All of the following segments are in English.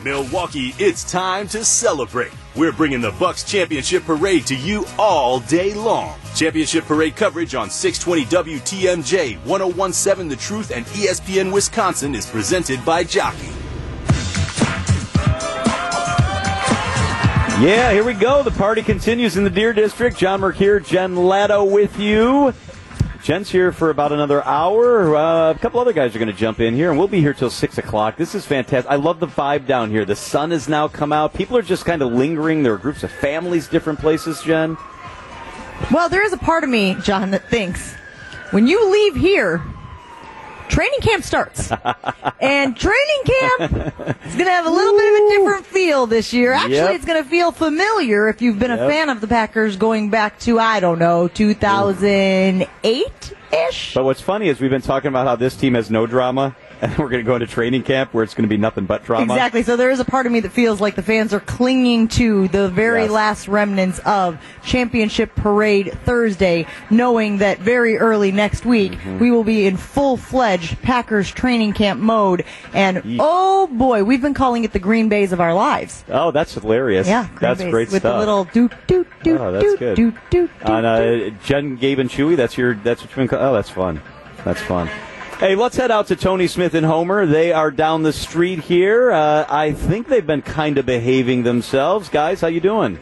Milwaukee, it's time to celebrate. We're bringing the Bucks Championship Parade to you all day long. Championship Parade coverage on 620 WTMJ, 1017 The Truth, and ESPN Wisconsin is presented by Jockey. Yeah, here we go. The party continues in the Deer District. John Merck here, Jen Latto with you. Jen's here for about another hour. A couple other guys are going to jump in here, and we'll be here till 6 o'clock. This is fantastic. I love the vibe down here. The sun has now come out. People are just kind of lingering. There are groups of families, different places, Jen. Well, there is a part of me, John, that thinks when you leave here, training camp starts. And training camp is going to have a little bit of a different feel this year. Actually, It's going to feel familiar if you've been a fan of the Packers going back to, 2008-ish. But what's funny is we've been talking about how this team has no drama, and we're going to go into training camp where it's going to be nothing but drama. Exactly. So there is a part of me that feels like the fans are clinging to the very last remnants of Championship Parade Thursday, knowing that very early next week we will be in full-fledged Packers training camp mode. And, oh, boy, we've been calling it the Green Bays of our lives. Oh, that's hilarious. Yeah, that's Bays, great with stuff. With the little doot. Oh, that's good. Doot. Jen, Gabe, and Chewy, that's what you've been calling. Oh, that's fun. That's fun. Hey, let's head out to Tony Smith and Homer. They are down the street here. I think they've been kind of behaving themselves. Guys, how you doing?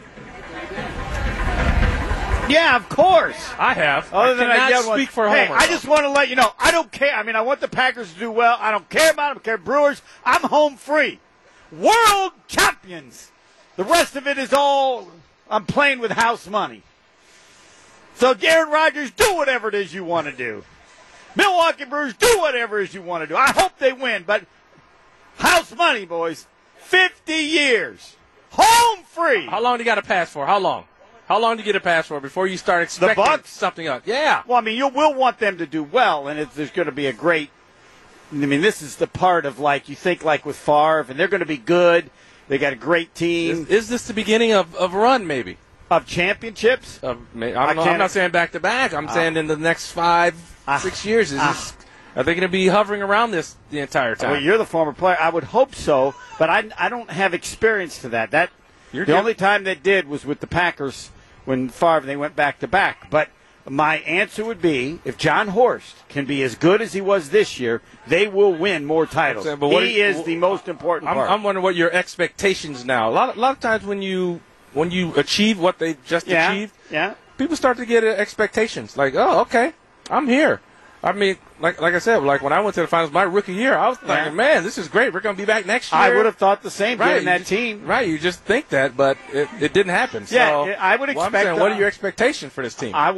Yeah, of course. I have. Other than I speak for Homer. Hey, I just want to let you know, I don't care. I mean, I want the Packers to do well. I don't care about them. I don't care Brewers. I'm home free. World champions. The rest of it is all, I'm playing with house money. So, Aaron Rodgers, do whatever it is you want to do. Milwaukee Brewers, do whatever it is you want to do. I hope they win, but house money, boys. 50 years. Home free. How long do you got to pass for? How long? How long do you get a pass for before you start expecting something else? Yeah. Well, I mean, you will want them to do well, and there's going to be a great – I mean, this is the part of, like, you think like with Favre, and they're going to be good. They got a great team. Is this the beginning of a run, maybe? Of championships? I'm not saying back-to-back. I'm saying in the next 5-6 years. Are they going to be hovering around this the entire time? Well, you're the former player. I would hope so, but I don't have experience to that. The only time they did was with the Packers when Favre, they went back-to-back. But my answer would be, if John Horst can be as good as he was this year, they will win more titles. He is the most important part. I'm wondering what your expectations now. A lot of times when you achieve what they just achieved, people start to get expectations. Like, oh, okay, I'm here. I mean, like I said, like when I went to the finals my rookie year, I was thinking, man, this is great. We're going to be back next year. I would have thought the same, given that team. Right, you just think that, but it didn't happen. Yeah, so, I would expect. I'm saying, what are your expectations for this team? I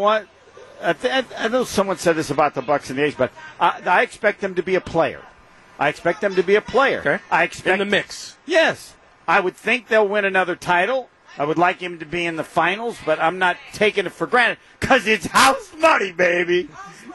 know someone said this about the Bucks and the A's, but I expect them to be a player. Okay. I expect in the mix. Yes, I would think they'll win another title. I would like him to be in the finals, but I'm not taking it for granted because it's house money, baby.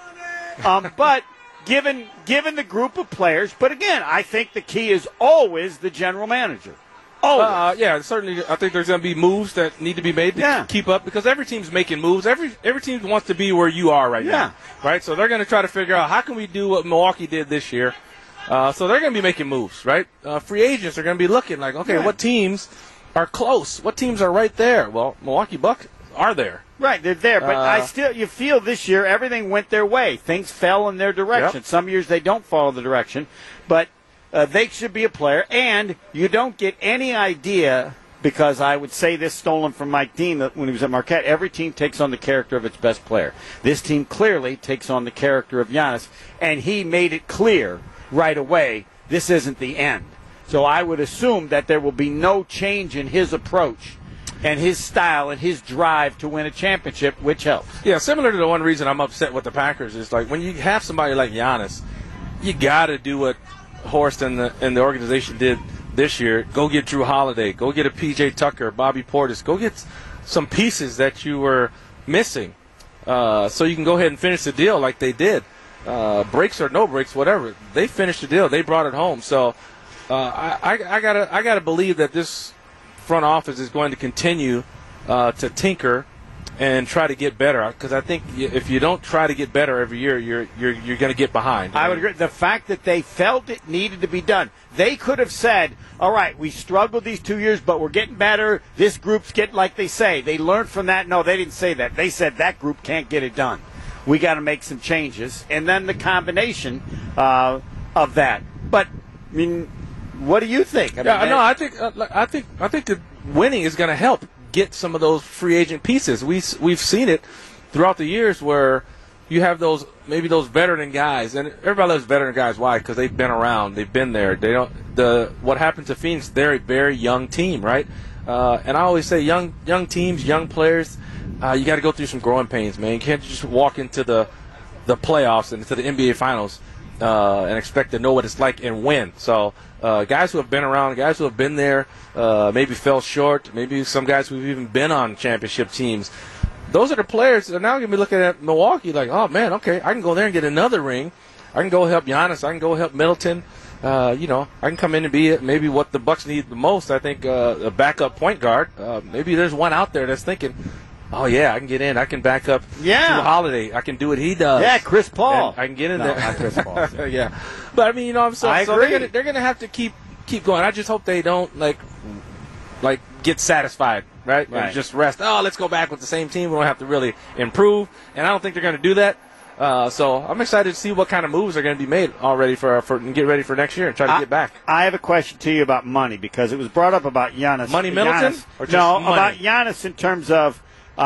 But given the group of players, but again, I think the key is always the general manager. Always. Certainly. I think there's going to be moves that need to be made to keep up because every team's making moves. Every team wants to be where you are right now, right? So they're going to try to figure out how can we do what Milwaukee did this year. So they're going to be making moves, right? Free agents are going to be looking like, okay, what teams are close? What teams are right there? Well, Milwaukee Bucks are there. Right, they're there, but you feel this year everything went their way. Things fell in their direction. Yep. Some years they don't follow the direction, but they should be a player, and you don't get any idea, because I would say this stolen from Mike Dean when he was at Marquette, every team takes on the character of its best player. This team clearly takes on the character of Giannis, and he made it clear right away this isn't the end. So I would assume that there will be no change in his approach and his style and his drive to win a championship, which helps. Yeah, similar to the one reason I'm upset with the Packers is like when you have somebody like Giannis, you got to do what Horst and the organization did this year. Go get Drew Holiday. Go get a P.J. Tucker, Bobby Portis. Go get some pieces that you were missing so you can go ahead and finish the deal like they did. Breaks or no breaks, whatever. They finished the deal. They brought it home. So I gotta believe that this front office is going to continue to tinker and try to get better. Because I think if you don't try to get better every year, you're going to get behind. I would agree. The fact that they felt it needed to be done, they could have said, all right, we struggled these 2 years, but we're getting better. This group's getting, like they say, they learned from that. No, they didn't say that. They said that group can't get it done. We got to make some changes. And then the combination of that. But, I mean, what do you think? I think that winning is going to help get some of those free agent pieces. We've seen it throughout the years where you have those veteran guys, and everybody loves veteran guys. Why? Because they've been around, they've been there. What happened to Phoenix? They're a very young team, right? And I always say, young teams, young players, you got to go through some growing pains, man. You can't just walk into the playoffs and into the NBA Finals and expect to know what it's like and win. So guys who have been around, guys who have been there, maybe fell short, maybe some guys who've even been on championship teams. Those are the players that are now going to be looking at Milwaukee like, oh, man, okay, I can go there and get another ring. I can go help Giannis. I can go help Middleton. I can come in and be maybe what the Bucks need the most. I think a backup point guard. Maybe there's one out there that's thinking, oh, yeah, I can get in. I can back up Drew Holiday. I can do what he does. Yeah, Chris Paul. And I can get in there. Not Chris Paul. Yeah. But, I mean, I'm saying, so they're going to have to keep going. I just hope they don't, like get satisfied, right? And just rest. Oh, let's go back with the same team. We don't have to really improve. And I don't think they're going to do that. So I'm excited to see what kind of moves are going to be made already for and get ready for next year and try to get back. I have a question to you about money because it was brought up about Giannis. Money Middleton? Or just money? About Giannis in terms of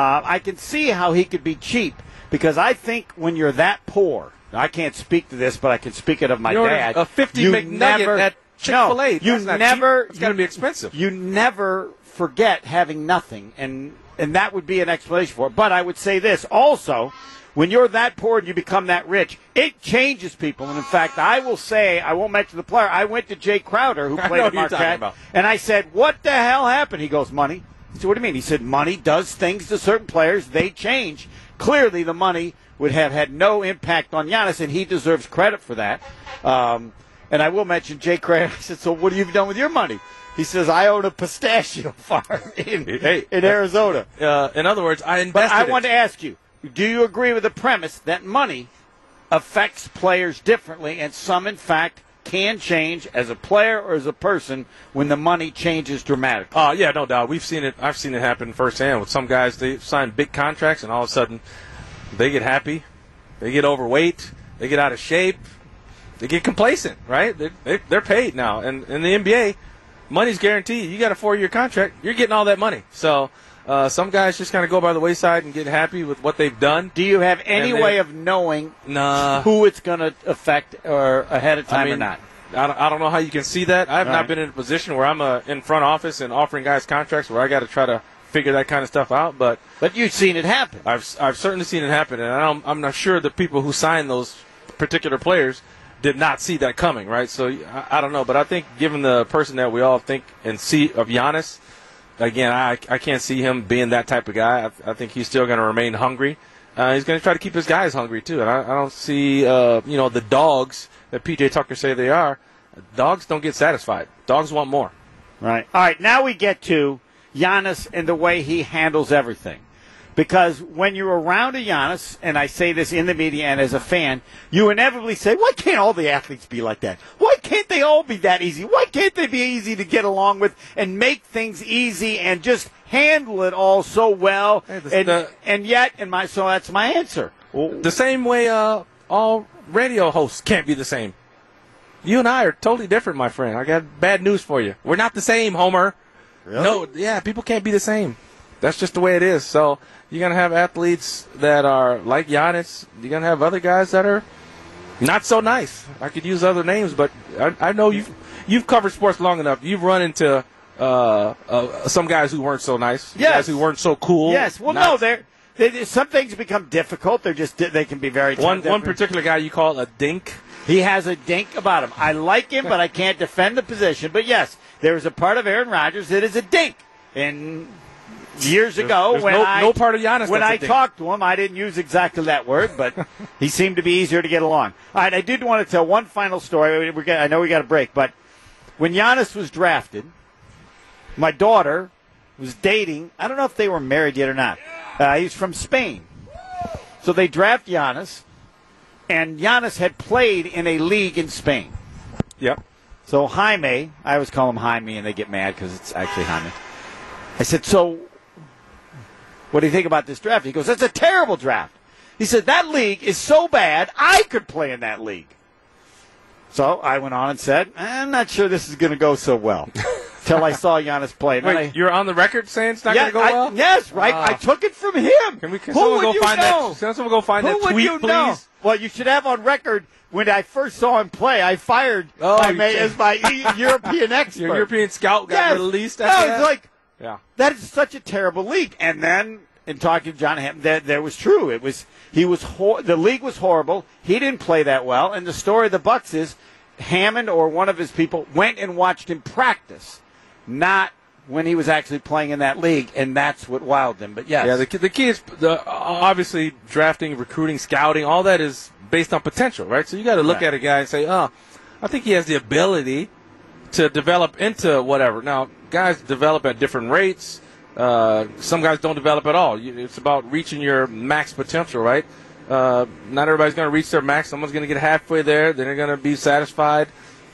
I can see how he could be cheap because I think when you're that poor, I can't speak to this, but I can speak it of my dad. A 50 McNugget at Chick-fil-A. It's got to be expensive. You never forget having nothing, and that would be an explanation for it. But I would say this also. When you're that poor and you become that rich, it changes people. And, in fact, I will say, I won't mention the player, I went to Jay Crowder, who played at Marquette, and I said, what the hell happened? He goes, money. I said, what do you mean? He said, money does things to certain players. They change. Clearly, the money would have had no impact on Giannis, and he deserves credit for that. And I will mention Jay Crowder. I said, so what have you done with your money? He says, I own a pistachio farm in Arizona. In other words, I invested But I want to ask you, do you agree with the premise that money affects players differently and some, in fact, can change as a player or as a person when the money changes dramatically? Yeah, no doubt. We've seen it. I've seen it happen firsthand with some guys. They sign big contracts, and all of a sudden they get happy. They get overweight. They get out of shape. They get complacent, right? They're paid now. And in the NBA, money's guaranteed. You got a 4-year contract, you're getting all that money. So some guys just kind of go by the wayside and get happy with what they've done. Do you have any way of knowing who it's going to affect or ahead of time or not? I don't know how you can see that. I have not been in a position where I'm in front office and offering guys contracts where I got to try to figure that kind of stuff out. But you've seen it happen. I've certainly seen it happen, and I'm not sure the people who signed those particular players did not see that coming, right? So I don't know, but I think given the person that we all think and see of Giannis, again, I can't see him being that type of guy. I think he's still going to remain hungry. He's going to try to keep his guys hungry too, and I don't see the dogs that PJ Tucker say they are. Dogs don't get satisfied. Dogs want more. Right. All right. Now we get to Giannis and the way he handles everything. Because when you're around a Giannis, and I say this in the media and as a fan, you inevitably say, why can't all the athletes be like that? Why can't they all be that easy? Why can't they be easy to get along with and make things easy and just handle it all so well? So that's my answer. The same way all radio hosts can't be the same. You and I are totally different, my friend. I got bad news for you. We're not the same, Homer. Really? No, yeah, people can't be the same. That's just the way it is. So you're going to have athletes that are like Giannis. You're going to have other guys that are not so nice. I could use other names, but I know you've covered sports long enough. You've run into some guys who weren't so nice. Yes. Guys who weren't so cool. Yes. Well, some things become difficult. They can be very one particular guy you call a dink. He has a dink about him. I like him, but I can't defend the position. But yes, there is a part of Aaron Rodgers that is a dink. And years ago, there's no part of Giannis when I talked to him, I didn't use exactly that word, but he seemed to be easier to get along. All right, I did want to tell one final story. I know we got a break, but when Giannis was drafted, my daughter was dating. I don't know if they were married yet or not. He's from Spain. So they draft Giannis, and Giannis had played in a league in Spain. Yep. So Jaime, I always call him Jaime, and they get mad because it's actually Jaime. I said, so what do you think about this draft? He goes, it's a terrible draft. He said, that league is so bad, I could play in that league. So I went on and said, I'm not sure this is going to go so well. Till I saw Giannis play. Wait, you're on the record saying it's not going to go well? Yes, right. I took it from him. Can someone go find that? Can someone go find that tweet, please? Know? Well, you should have on record when I first saw him play. I fired Jaime as my European expert. Your European scout got released. It's like that is such a terrible league. And then in talking to John Hammond, that was true. It was the league was horrible. He didn't play that well. And the story of the Bucks is Hammond or one of his people went and watched him practice, not when he was actually playing in that league, and that's what wowed them. But yes. Yeah, the key is obviously drafting, recruiting, scouting, all that is based on potential, right? So you got to look at a guy and say, I think he has the ability to develop into whatever. Now, guys develop at different rates. Some guys don't develop at all. It's about reaching your max potential, right? Not everybody's going to reach their max. Someone's going to get halfway there. Then they're going to be satisfied.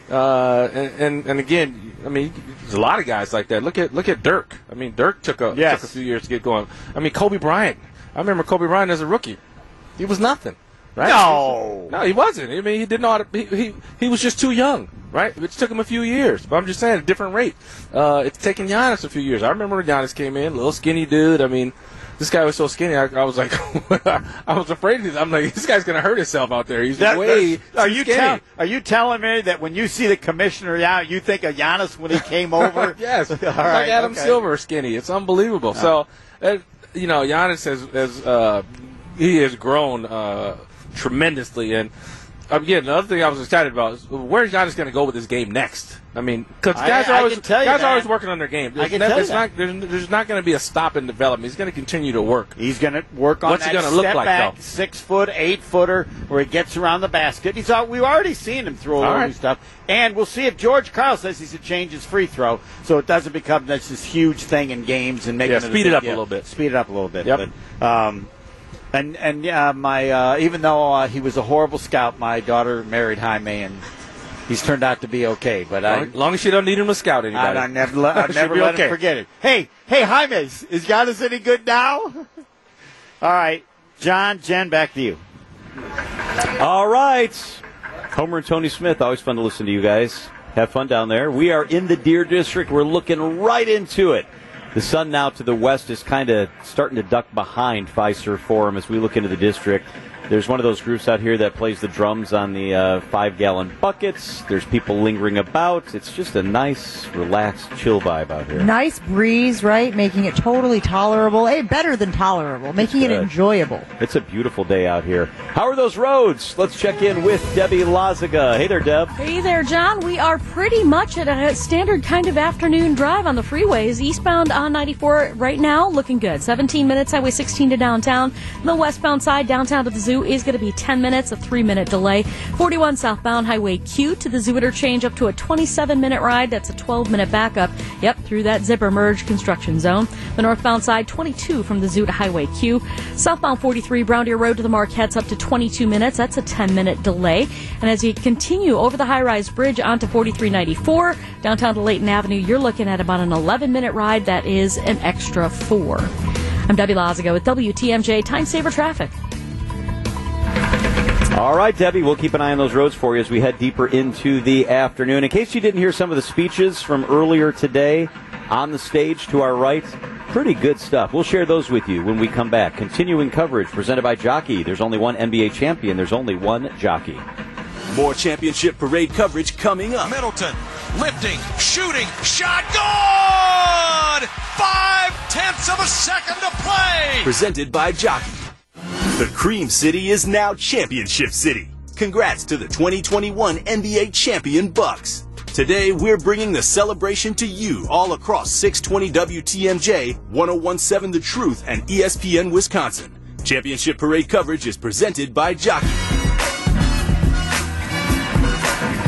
And again, I mean, there's a lot of guys like that. Look at Dirk. I mean, Dirk took a few years to get going. I mean, Kobe Bryant. I remember Kobe Bryant as a rookie. He was nothing, right? No, he wasn't. I mean, he didn't know how to. He was just too young, right? It took him a few years. But I'm just saying, a different rate. It's taken Giannis a few years. I remember when Giannis came in, little skinny dude. I mean, this guy was so skinny. I was like, I was afraid of this. I'm like, this guy's going to hurt himself out there. He's way too skinny. Are you telling me that when you see the commissioner out, you think of Giannis when he came over? Yes. All right, like Adam Silver skinny. It's unbelievable. So, Giannis has grown tremendously. And again, another thing I was excited about is where's Giannis going to go with this game next? I mean, because guys are always working on their game. There's not going to be a stop in development. He's going to continue to work. He's going to work on What's that he gonna look step like, back, though? 6 foot, 8-footer, where he gets around the basket. We've already seen him throw over stuff. And we'll see if George Karl says he's to change his free throw so it doesn't become this huge thing in games and making speed it up a little bit. Speed it up a little bit. Yep. But, my even though he was a horrible scout, my daughter married Jaime, and he's turned out to be okay. But as long as you don't need him to scout anybody, I never let him forget it. Hey, Jaime, is Giannis any good now? All right, Jen, back to you. All right, Homer and Tony Smith, always fun to listen to you guys. Have fun down there. We are in the Deer District. We're looking right into it. The sun now to the west is kind of starting to duck behind Fiserv Forum as we look into the district. There's one of those groups out here that plays the drums on the 5-gallon buckets. There's people lingering about. It's just a nice, relaxed, chill vibe out here. Nice breeze, right? Making it totally tolerable. Hey, better than tolerable. Making it enjoyable. It's a beautiful day out here. How are those roads? Let's check in with Debbie Lazaga. Hey there, Deb. Hey there, John. We are pretty much at a standard kind of afternoon drive on the freeways. Eastbound on 94 right now, looking good. 17 minutes, Highway 16 to downtown. The westbound side, downtown to the zoo, is going to be 10 minutes, a 3-minute delay. 41 southbound Highway Q to the zoo interchange, up to a 27-minute ride. That's a 12-minute backup. Yep, through that zipper merge construction zone. The northbound side, 22 from the zoo to Highway Q. Southbound 43 Brown Deer Road to the Marquettes, up to 22 minutes. That's a 10-minute delay. And as you continue over the high-rise bridge onto 4394, downtown to Layton Avenue, you're looking at about an 11-minute ride. That is an extra 4. I'm Debbie Lazaga with WTMJ Time Saver Traffic. All right, Debbie, we'll keep an eye on those roads for you as we head deeper into the afternoon. In case you didn't hear some of the speeches from earlier today on the stage to our right, pretty good stuff. We'll share those with you when we come back. Continuing coverage presented by Jockey. There's only one NBA champion. There's only one Jockey. More championship parade coverage coming up. Middleton, lifting, shooting, shot, good! 0.5 of a second to play! Presented by Jockey. The Cream City is now Championship City. Congrats to the 2021 NBA champion Bucks. Today, we're bringing the celebration to you all across 620 WTMJ, 1017 The Truth, and ESPN Wisconsin. Championship Parade coverage is presented by Jockey.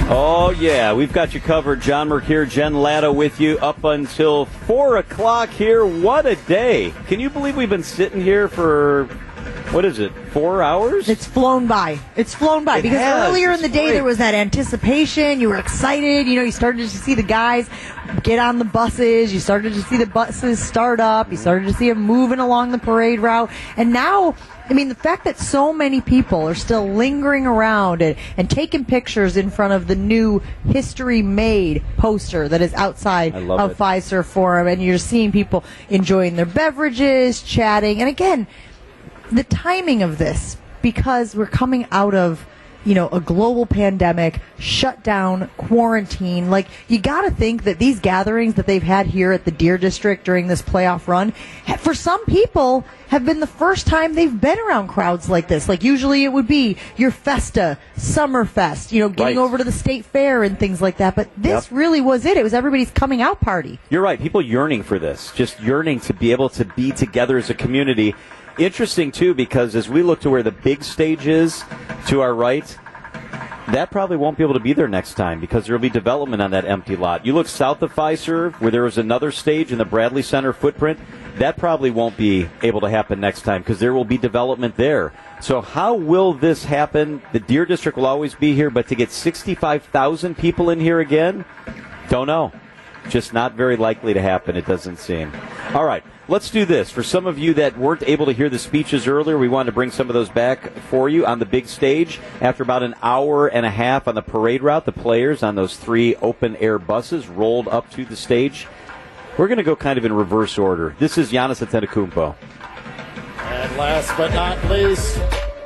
Oh, yeah, we've got you covered. John Mercure, Jen Lado with you up until 4 o'clock here. What a day. Can you believe we've been sitting here for, 4 hours? It's flown by. It's flown by. Because earlier in the day, there was that anticipation. You were excited. You started to see the guys get on the buses. You started to see the buses start up. You started to see them moving along the parade route. And now, the fact that so many people are still lingering around and taking pictures in front of the new History Made poster that is outside of Fiserv Forum, and you're seeing people enjoying their beverages, chatting. And again, the timing of this, because we're coming out of a global pandemic, shutdown, quarantine. You got to think that these gatherings that they've had here at the Deer District during this playoff run, for some people, have been the first time they've been around crowds like this. Usually it would be your Festa, Summerfest, getting over to the State Fair and things like that. But this really was it. It was everybody's coming out party. You're right. People yearning for this, just yearning to be able to be together as a community. Interesting, too, because as we look to where the big stage is to our right, that probably won't be able to be there next time because there will be development on that empty lot. You look south of Fiserv, where there was another stage in the Bradley Center footprint, that probably won't be able to happen next time because there will be development there. So how will this happen? The Deer District will always be here, but to get 65,000 people in here again, don't know. Just not very likely to happen, it doesn't seem. All right. Let's do this. For some of you that weren't able to hear the speeches earlier, we wanted to bring some of those back for you on the big stage. After about an hour and a half on the parade route, the players on those 3 open-air buses rolled up to the stage. We're going to go kind of in reverse order. This is Giannis Antetokounmpo. And last but not least,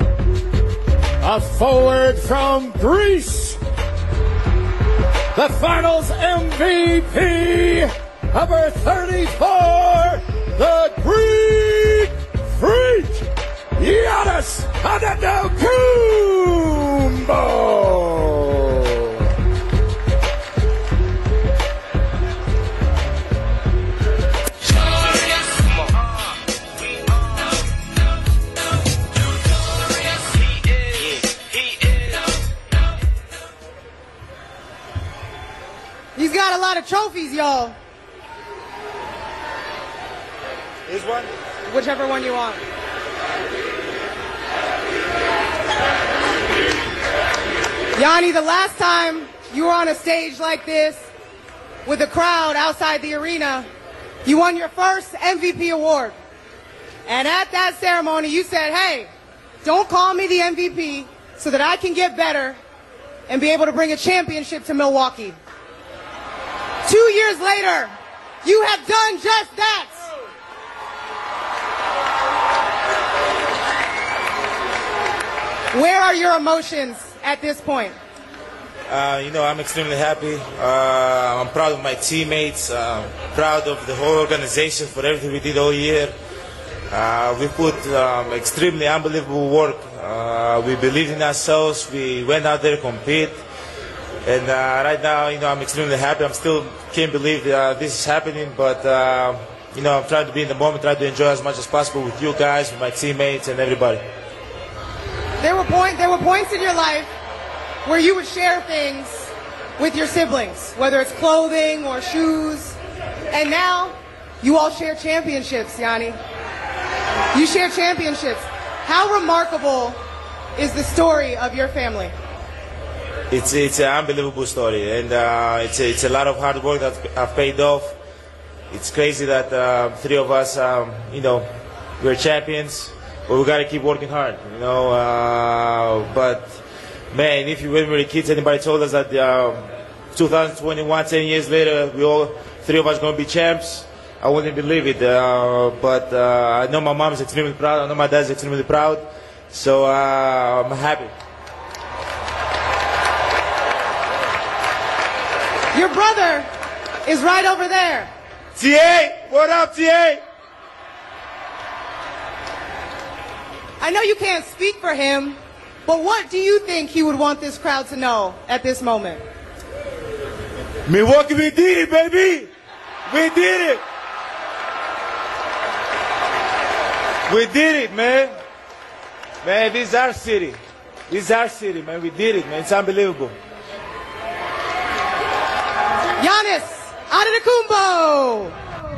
a forward from Greece, the Finals MVP, number 34, the Greek Freak, Giannis Antetokounmpo. He's got a lot of trophies, y'all. This one? Whichever one you want. Yanni, the last time you were on a stage like this with a crowd outside the arena, you won your first MVP award. And at that ceremony, you said, hey, don't call me the MVP so that I can get better and be able to bring a championship to Milwaukee. 2 years later, you have done just that. Where are your emotions at this point? I'm extremely happy. I'm proud of my teammates, proud of the whole organization for everything we did all year. We put extremely unbelievable work. We believed in ourselves. We went out there to compete. And right now, I'm extremely happy. I still can't believe this is happening, but, I'm trying to be in the moment, trying to enjoy as much as possible with you guys, with my teammates, and everybody. There were points in your life where you would share things with your siblings, whether it's clothing or shoes, and now you all share championships, Yanni. You share championships. How remarkable is the story of your family? It's an unbelievable story, and it's a lot of hard work that have paid off. It's crazy that 3 of us, we're champions, but we gotta keep working hard, But man, when we were kids, anybody told us that 2021, 10 years later, 3 of us gonna be champs, I wouldn't believe it. But I know my mom is extremely proud. I know my dad is extremely proud. So I'm happy. Your brother is right over there. TA, what up, TA? I know you can't speak for him, but what do you think he would want this crowd to know at this moment? Milwaukee, we did it, baby! We did it! We did it, man! Man, this is our city. This is our city, man. We did it, man. It's unbelievable. Giannis Antetokounmpo.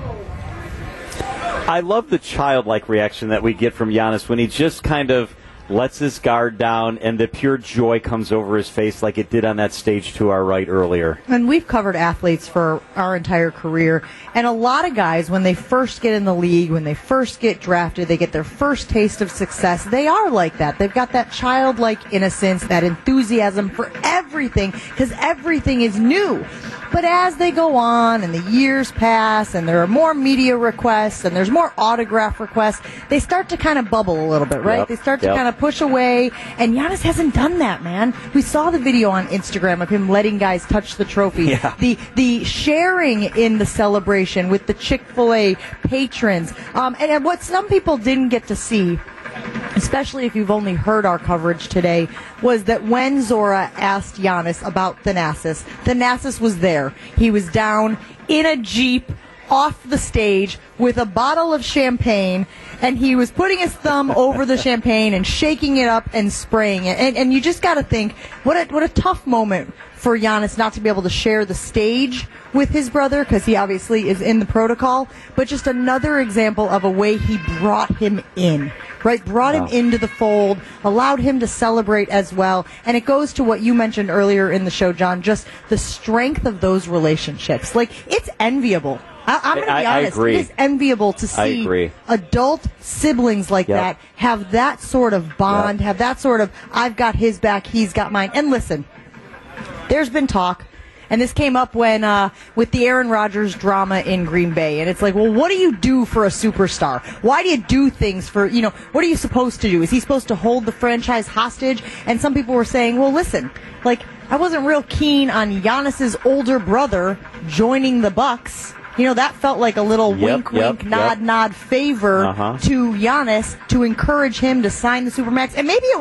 I love the childlike reaction that we get from Giannis when he just kind of lets his guard down and the pure joy comes over his face like it did on that stage to our right earlier. And we've covered athletes for our entire career, and a lot of guys, when they first get in the league, when they first get drafted, they get their first taste of success, they are like that. They've got that childlike innocence, that enthusiasm for everything, because everything is new. But as they go on and the years pass and there are more media requests and there's more autograph requests, they start to kind of bubble a little bit, right? Yep, they start to kind of push away, and Giannis hasn't done that, man. We saw the video on Instagram of him letting guys touch the trophy. Yeah. The sharing in the celebration with the Chick-fil-A patrons. And what some people didn't get to see, especially if you've only heard our coverage today, was that when Zora asked Giannis about Thanasis was there. He was down in a Jeep off the stage with a bottle of champagne, and he was putting his thumb over the champagne and shaking it up and spraying it. And you just got to think, what a tough moment for Giannis not to be able to share the stage with his brother, because he obviously is in the protocol, but just another example of a way he brought him in, right? Brought him into the fold, allowed him to celebrate as well. And it goes to what you mentioned earlier in the show, John, just the strength of those relationships. Like, it's enviable. I'm going to be honest. I agree. It is enviable to see adult siblings like that have that sort of bond, have that sort of, I've got his back, he's got mine. And listen, there's been talk, and this came up when with the Aaron Rodgers drama in Green Bay, and it's like, well, what do you do for a superstar? Why do you do things for, what are you supposed to do? Is he supposed to hold the franchise hostage? And some people were saying, well, listen, like, I wasn't real keen on Giannis's older brother joining the Bucks. That felt like a little wink, nod favor to Giannis to encourage him to sign the Supermax. And maybe it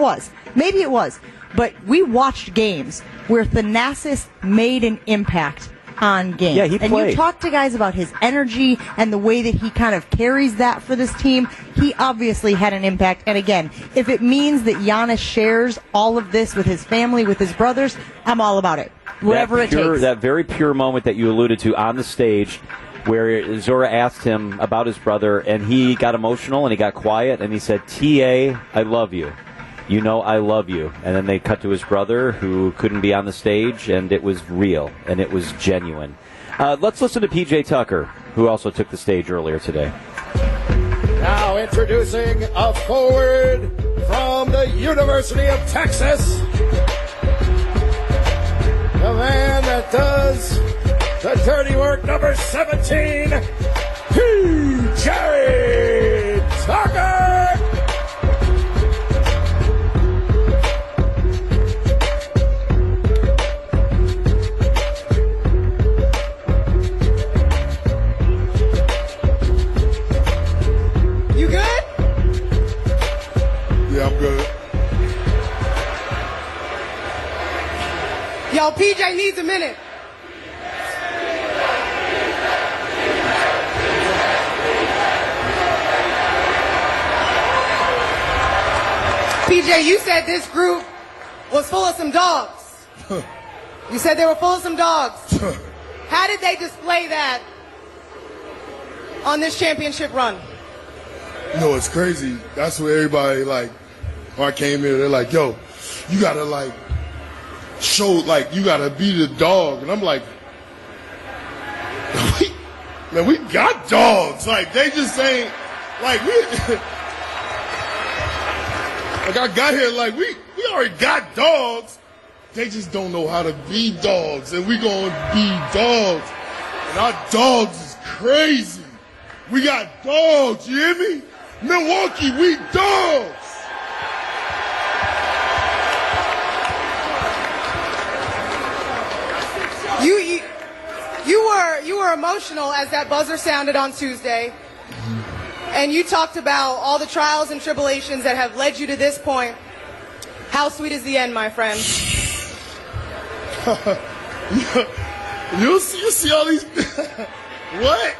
was. But we watched games where Thanasis made an impact on games. Yeah, he played. And you talk to guys about his energy and the way that he kind of carries that for this team. He obviously had an impact. And again, if it means that Giannis shares all of this with his family, with his brothers, I'm all about it. Whatever it takes. That very pure moment that you alluded to on the stage, where Zora asked him about his brother, and he got emotional and he got quiet, and he said, T.A., I love you. I love you. And then they cut to his brother, who couldn't be on the stage, and it was real, and it was genuine. Let's listen to P.J. Tucker, who also took the stage earlier today. Now introducing a forward from the University of Texas, the man that does the dirty work, number 17, P.J. Tucker! You good? Yeah, I'm good. Yo, PJ needs a minute. PJ, you said this group was full of some dogs. You said they were full of some dogs. How did they display that on this championship run? It's crazy. That's what everybody, when I came here, they're like, yo, you got to, show, you got to be the dog. And I'm like, man, we got dogs. They just ain't, I got here, we already got dogs. They just don't know how to be dogs, and we gonna be dogs. And our dogs is crazy. We got dogs, you hear me? Milwaukee, we dogs. You were emotional as that buzzer sounded on Tuesday. And you talked about all the trials and tribulations that have led you to this point. How sweet is the end, my friend? You see all these... What?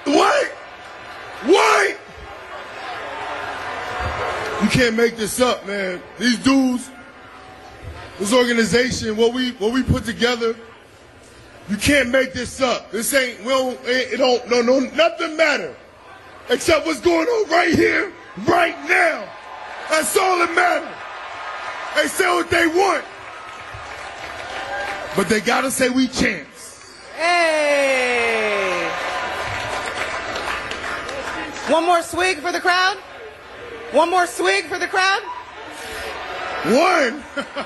You can't make this up, man. These dudes, this organization, what we put together, You can't make this up. This ain't, nothing matter. Except what's going on right here, right now. That's all that matters. They say what they want. But they gotta say we champs. Hey! One more swig for the crowd? One more swig for the crowd? One!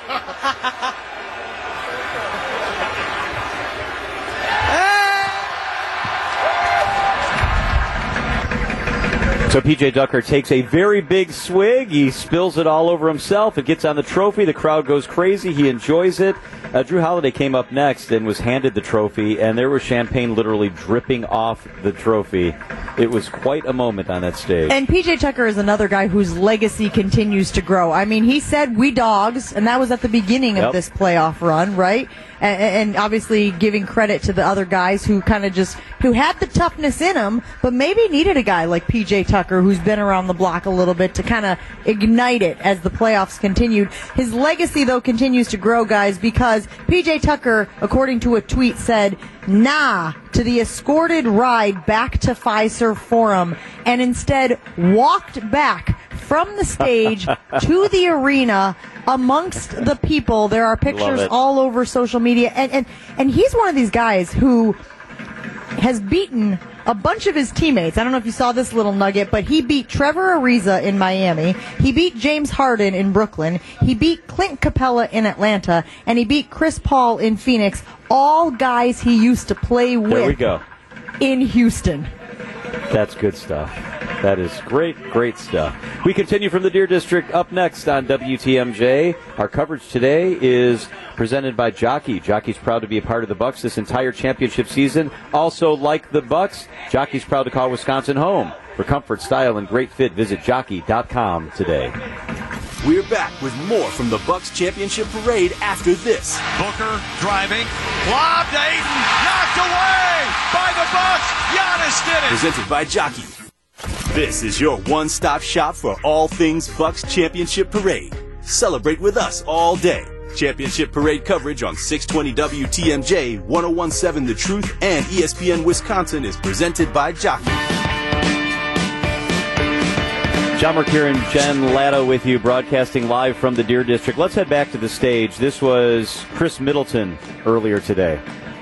So P.J. Tucker takes a very big swig. He spills it all over himself. It gets on the trophy. The crowd goes crazy. He enjoys it. Drew Holiday came up next and was handed the trophy, and there was champagne literally dripping off the trophy. It was quite a moment on that stage. And P.J. Tucker is another guy whose legacy continues to grow. I mean, he said, "We dogs," and that was at the beginning of this playoff run, right? And obviously giving credit to the other guys who kind of who had the toughness in them, but maybe needed a guy like P.J. Tucker who's been around the block a little bit to kind of ignite it as the playoffs continued. His legacy, though, continues to grow, guys, because P.J. Tucker, according to a tweet, said, "Nah" to the escorted ride back to Fiserv Forum, and instead walked back from the stage to the arena amongst the people. There are pictures all over social media, and he's one of these guys who has beaten a bunch of his teammates. I don't know if you saw this little nugget, but he beat Trevor Ariza in Miami. He beat James Harden in Brooklyn. He beat Clint Capella in Atlanta, and he beat Chris Paul in Phoenix. All guys he used to play with. There we go. In Houston. That's good stuff. That is great, great stuff. We continue from the Deer District up next on WTMJ. Our coverage today is presented by Jockey. Jockey's proud to be a part of the Bucks this entire championship season. Also, like the Bucks, Jockey's proud to call Wisconsin home. For comfort, style, and great fit, visit jockey.com today. We're back with more from the Bucks Championship Parade after this. Booker driving, lobbed to Ayton, knocked away by the Bucks. Giannis did it. Presented by Jockey. This is your one-stop shop for all things Bucks Championship Parade. Celebrate with us all day. Championship Parade coverage on 620 WTMJ, 1017 The Truth, and ESPN Wisconsin is presented by Jockey. John Mercure and Jen Latta with you, broadcasting live from the Deer District. Let's head back to the stage. This was Chris Middleton earlier today.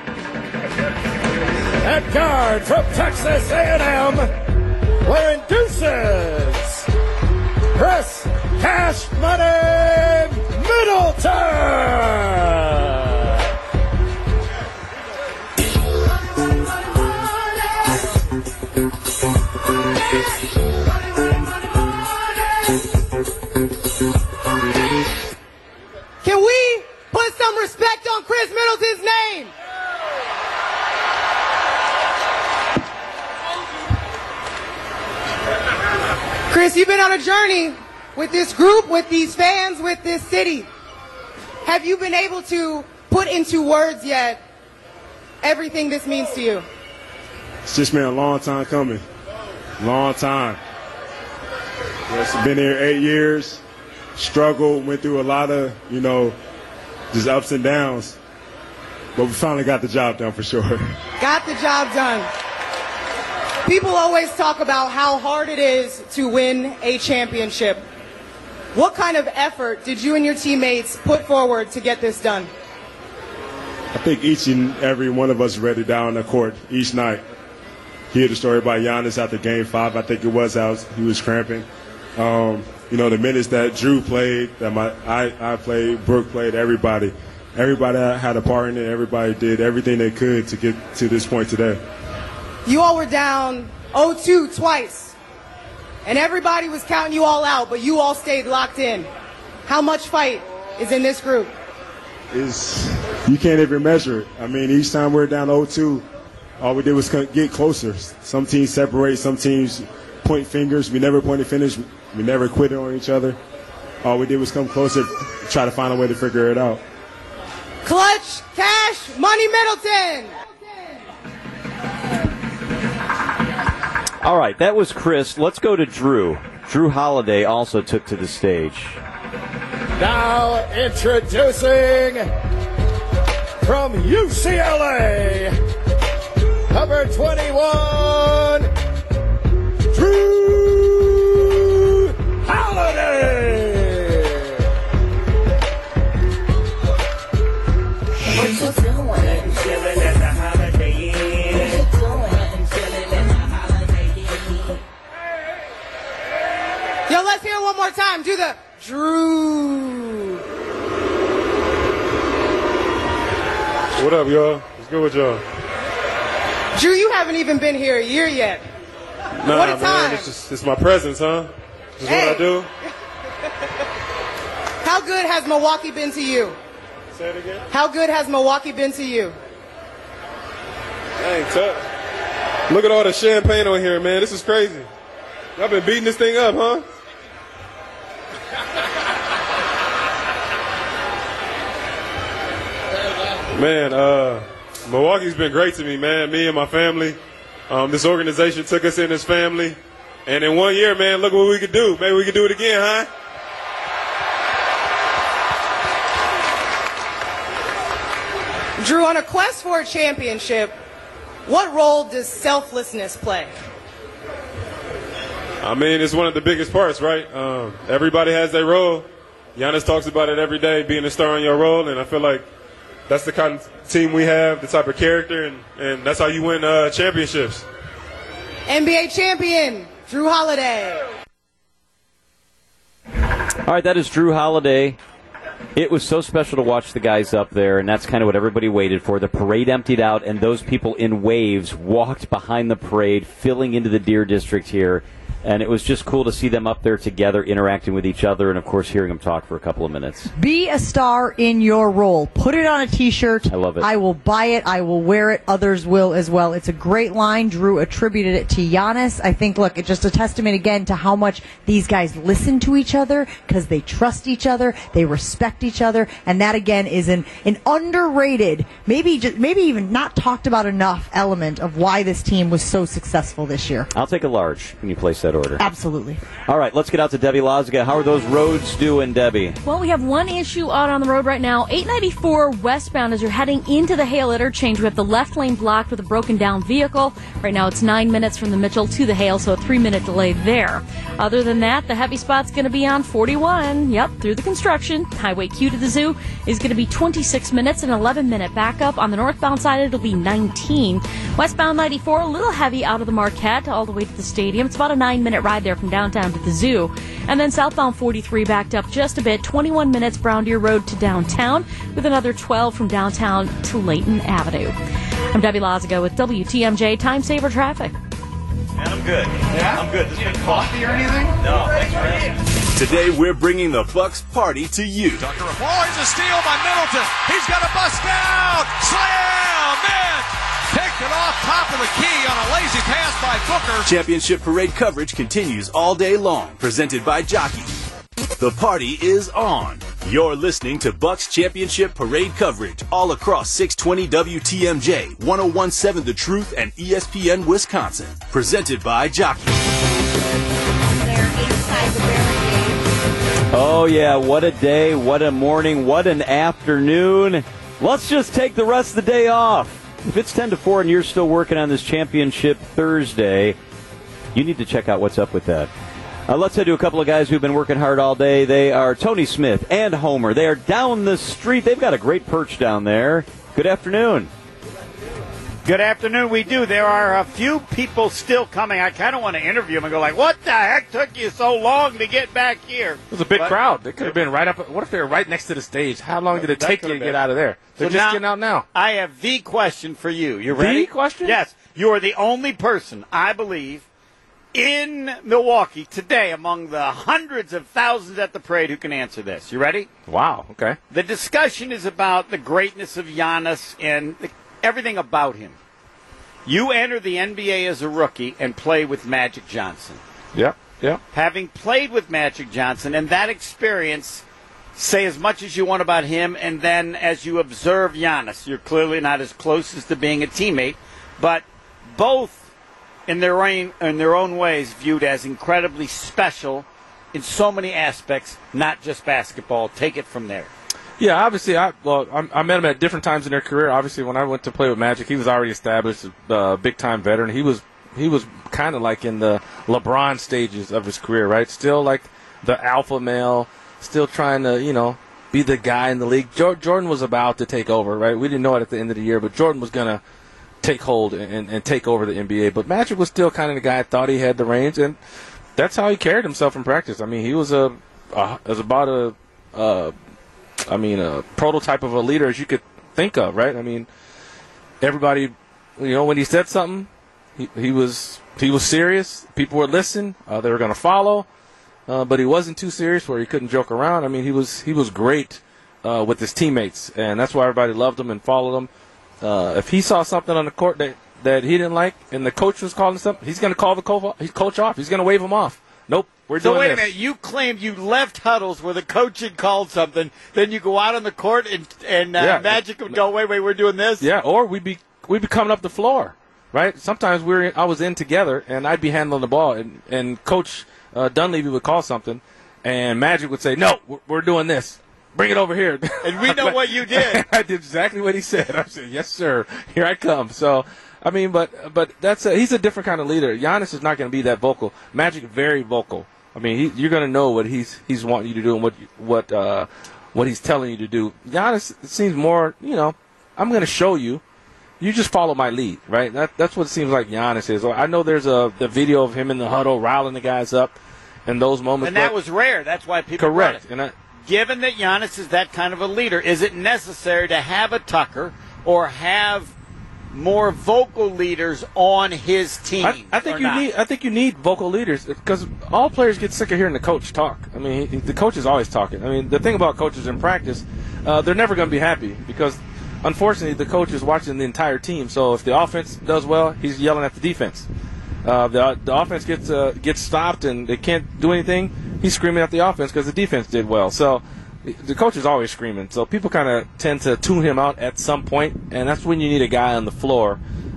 At guard from Texas A&M, wearing deuces, Chris Cash Money Middleton. Can we put some respect on Chris Middleton's name? Chris, you've been on a journey with this group, with these fans, with this city. Have you been able to put into words yet everything this means to you? It's just been a long time coming. Long time. Yes, been here 8 years. Struggled, went through a lot of, just ups and downs. But we finally got the job done for sure. Got the job done. People always talk about how hard it is to win a championship. What kind of effort did you and your teammates put forward to get this done? I think each and every one of us read it down on the court each night. Hear the story about Giannis after Game 5. I think it was out. He was cramping. The minutes that Drew played, that I played, Brooke played, everybody had a part in it. Everybody did everything they could to get to this point today. You all were down 0-2 twice, and everybody was counting you all out, but you all stayed locked in. How much fight is in this group? You can't even measure it. I mean, each time we're down 0-2, all we did was get closer. Some teams separate, some teams point fingers. We never pointed fingers. We never quit on each other. All we did was come closer, try to find a way to figure it out. Clutch, Cash, Money Middleton. All right, that was Chris. Let's go to Drew. Drew Holiday also took to the stage. Now introducing from UCLA, number 21, Drew Holiday. What you doing? Chilling at the Holiday Inn. What you doing? Chilling at the Holiday Inn. Yo, let's hear it one more time. Do the Drew. What up, y'all? What's good with y'all? Drew, you haven't even been here a year yet. Nah, What a time. man, it's my presence, huh? This is what I do. How good has Milwaukee been to you? Say it again. How good has Milwaukee been to you? Dang, tough. Look at all the champagne on here, man. This is crazy. Y'all been beating this thing up, huh? Man, Milwaukee's been great to me, man. Me and my family. This organization took us in as family. And in 1 year, man, look what we could do. Maybe we could do it again, huh? Drew, on a quest for a championship, what role does selflessness play? I mean, it's one of the biggest parts, right? Everybody has their role. Giannis talks about it every day, being a star in your role, and I feel like that's the kind of team we have, the type of character, and that's how you win championships. NBA champion, Drew Holiday. All right, that is Drew Holiday. It was so special to watch the guys up there, and that's kind of what everybody waited for. The parade emptied out, and those people in waves walked behind the parade, filling into the Deer District here. And it was just cool to see them up there together, interacting with each other, and, of course, hearing them talk for a couple of minutes. Be a star in your role. Put it on a T-shirt. I love it. I will buy it. I will wear it. Others will as well. It's a great line. Drew attributed it to Giannis. I think, look, it's just a testament, again, to how much these guys listen to each other because they trust each other. They respect each other. And that, again, is an underrated, maybe even not talked about enough element of why this team was so successful this year. I'll take a large when you place that order. Absolutely. All right, let's get out to Debbie Loziga. How are those roads doing, Debbie? Well, we have one issue out on the road right now. 894 westbound as you're heading into the Hale interchange. We have the left lane blocked with a broken down vehicle. Right now it's 9 minutes from the Mitchell to the Hale, so a 3-minute delay there. Other than that, the heavy spot's going to be on 41. Yep, through the construction. Highway Q to the zoo is going to be 26 minutes and 11-minute backup. On the northbound side, it'll be 19. Westbound 94, a little heavy out of the Marquette all the way to the stadium. It's about a 9-minute ride there from downtown to the zoo. And then southbound 43 backed up just a bit, 21 minutes Brown Deer Road to downtown, with another 12 from downtown to Layton Avenue. I'm Debbie Loziga with WTMJ Time Saver Traffic. Man, I'm good. Yeah? I'm good. This is coffee or anything? No, thanks for asking. Today we're bringing the Bucks party to you. Tucker, here's a steal by Middleton. He's got a bust down. Slam! Man! Picked it off top of the key on a lazy pass by Booker. Championship Parade coverage continues all day long, presented by Jockey. The party is on. You're listening to Bucks Championship Parade coverage all across 620 WTMJ, 1017 The Truth, and ESPN Wisconsin. Presented by Jockey. Oh, yeah, what a day, what a morning, what an afternoon. Let's just take the rest of the day off. If it's 10 to 4 and you're still working on this championship Thursday, you need to check out what's up with that. Let's head to a couple of guys who've been working hard all day. They are Tony Smith and Homer. They are down the street. They've got a great perch down there. Good afternoon. Good afternoon. We do. There are a few people still coming. I kind of want to interview them and go like, what the heck took you so long to get back here? It was a big crowd. They could have been right up. What if they were right next to the stage? How long did it take you to get out of there? They're just getting out now. I have the question for you. You ready? The question? Yes. You are the only person, I believe, in Milwaukee today among the hundreds of thousands at the parade who can answer this. You ready? Wow. Okay. The discussion is about the greatness of Giannis and everything about him. You enter the NBA as a rookie and play with Magic Johnson. Yep. Having played with Magic Johnson and that experience, say as much as you want about him, and then as you observe Giannis, you're clearly not as close as to being a teammate, but both in their own ways viewed as incredibly special in so many aspects, not just basketball. Take it from there. Yeah, obviously, I met him at different times in their career. Obviously, when I went to play with Magic, he was already established, big-time veteran. He was kind of like in the LeBron stages of his career, right? Still like the alpha male, still trying to, be the guy in the league. Jordan was about to take over, right? We didn't know it at the end of the year, but Jordan was going to take hold and take over the NBA. But Magic was still kind of the guy that thought he had the reins, and that's how he carried himself in practice. I mean, he was about a prototype of a leader as you could think of, right? I mean, everybody, when he said something, he was serious. People were listening. They were going to follow, but he wasn't too serious where he couldn't joke around. I mean, he was great with his teammates, and that's why everybody loved him and followed him. If he saw something on the court that he didn't like, and the coach was calling something, he's going to call the coach off. He's going to wave him off. Nope, we're doing this. So wait a minute. You claimed you left huddles where the coach had called something. Then you go out on the court and Magic would go, wait, we're doing this. Yeah, or we'd be coming up the floor, right? Sometimes I was in together, and I'd be handling the ball, and Coach Dunleavy would call something, and Magic would say, no, we're doing this. Bring it over here. And we know what you did. I did exactly what he said. I said, yes, sir. Here I come. So, I mean, but he's a different kind of leader. Giannis is not going to be that vocal. Magic, very vocal. I mean, you're going to know what he's wanting you to do and what he's telling you to do. Giannis seems more, I'm going to show you. You just follow my lead, right? That's what it seems like Giannis is. I know there's the video of him in the huddle riling the guys up in those moments. And that was rare. That's why people correct. Given that Giannis is that kind of a leader, is it necessary to have a Tucker or have more vocal leaders on his team? I think you need vocal leaders because all players get sick of hearing the coach talk. I mean, the coach is always talking. I mean, the thing about coaches in practice, they're never going to be happy because, unfortunately, the coach is watching the entire team. So if the offense does well, he's yelling at the defense. The offense gets stopped and they can't do anything. He's screaming at the offense because the defense did well. So the coach is always screaming. So people kind of tend to tune him out at some point, and that's when you need a guy on the floor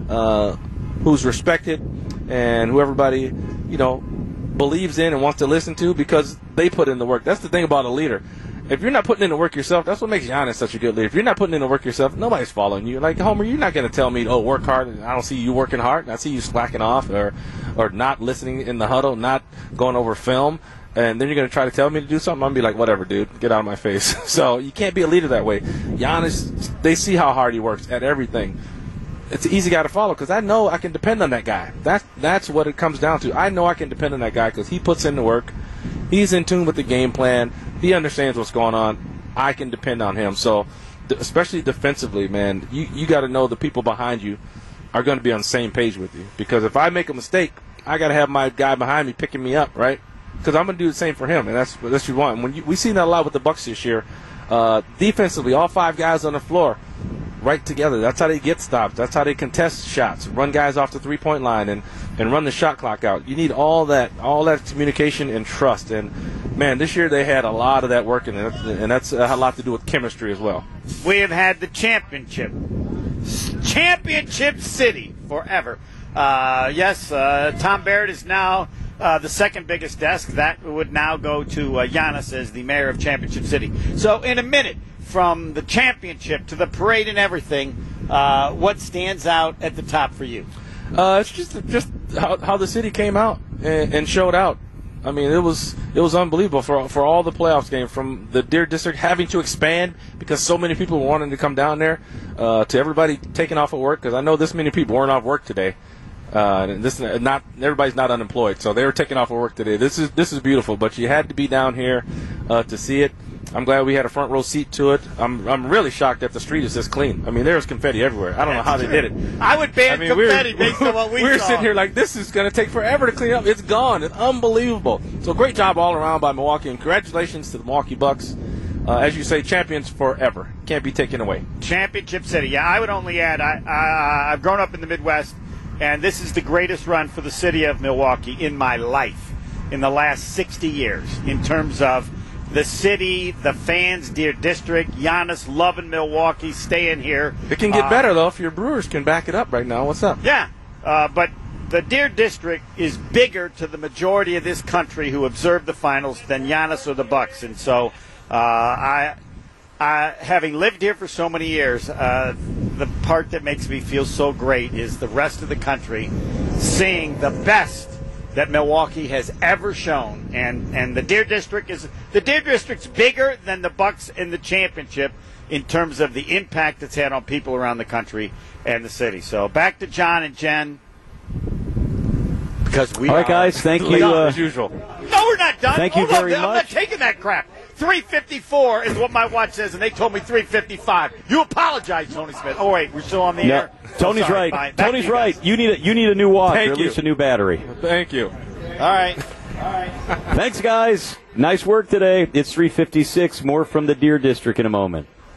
who's respected and who everybody believes in and wants to listen to because they put in the work. That's the thing about a leader. If you're not putting in the work yourself, that's what makes Giannis such a good leader. If you're not putting in the work yourself, nobody's following you. Like, Homer, you're not going to tell me, work hard. I don't see you working hard. I see you slacking off or not listening in the huddle, not going over film. And then you're going to try to tell me to do something? I'm going to be like, whatever, dude. Get out of my face. So you can't be a leader that way. Giannis, they see how hard he works at everything. It's an easy guy to follow because I know I can depend on that guy. That's what it comes down to. I know I can depend on that guy because he puts in the work. He's in tune with the game plan. He understands what's going on. I can depend on him. So, especially defensively, man, you got to know the people behind you are going to be on the same page with you. Because if I make a mistake, I got to have my guy behind me picking me up, right? Because I'm going to do the same for him, and that's what you want. And we seen that a lot with the Bucks this year. Defensively, all five guys on the floor right together. That's how they get stops. That's how they contest shots, run guys off the three-point line, and run the shot clock out. You need all that communication and trust. And, man, this year they had a lot of that working, and that's a lot to do with chemistry as well. We have had the championship city forever. Yes, Tom Barrett is now the second biggest desk. That would now go to Giannis as the mayor of Championship City. So in a minute, from the championship to the parade and everything, what stands out at the top for you? It's just how the city came out and showed out. I mean, it was unbelievable for all the playoffs games, from the Deer District having to expand because so many people were wanting to come down there, to everybody taking off of work, because I know this many people weren't off work today. Not everybody's not unemployed, so they were taking off of work today. This is beautiful, but you had to be down here to see it. I'm glad we had a front row seat to it. I'm really shocked that the street is this clean. I mean, there's confetti everywhere. I don't know how they did it. I would ban confetti based on what we saw. We're sitting here like, this is going to take forever to clean up. It's gone. It's unbelievable. So great job all around by Milwaukee, and congratulations to the Milwaukee Bucks. As you say, champions forever. Can't be taken away. Championship City. Yeah, I would only add, I've grown up in the Midwest, and this is the greatest run for the city of Milwaukee in my life in the last 60 years in terms of the city, the fans, Deer District, Giannis loving Milwaukee, staying here. It can get better, though, if your Brewers can back it up right now. What's up? Yeah, but the Deer District is bigger to the majority of this country who observed the finals than Giannis or the Bucks. And so having lived here for so many years, the part that makes me feel so great is the rest of the country seeing the best that Milwaukee has ever shown. And the Deer District's bigger than the Bucks in the championship in terms of the impact it's had on people around the country and the city. So back to John and Jen. Because we all right, guys, thank you. As usual. No, we're not done. Thank you very much. I'm not taking that crap. 3:54 is what my watch says, and they told me 3:55. You apologize, Tony Smith. Oh wait, we're still on the air. Tony's sorry, right. fine. Tony's right. You need a new watch, Thank or at you. least a new battery. Thank you. All right. Thanks, guys. Nice work today. It's 3:56. More from the Deer District in a moment.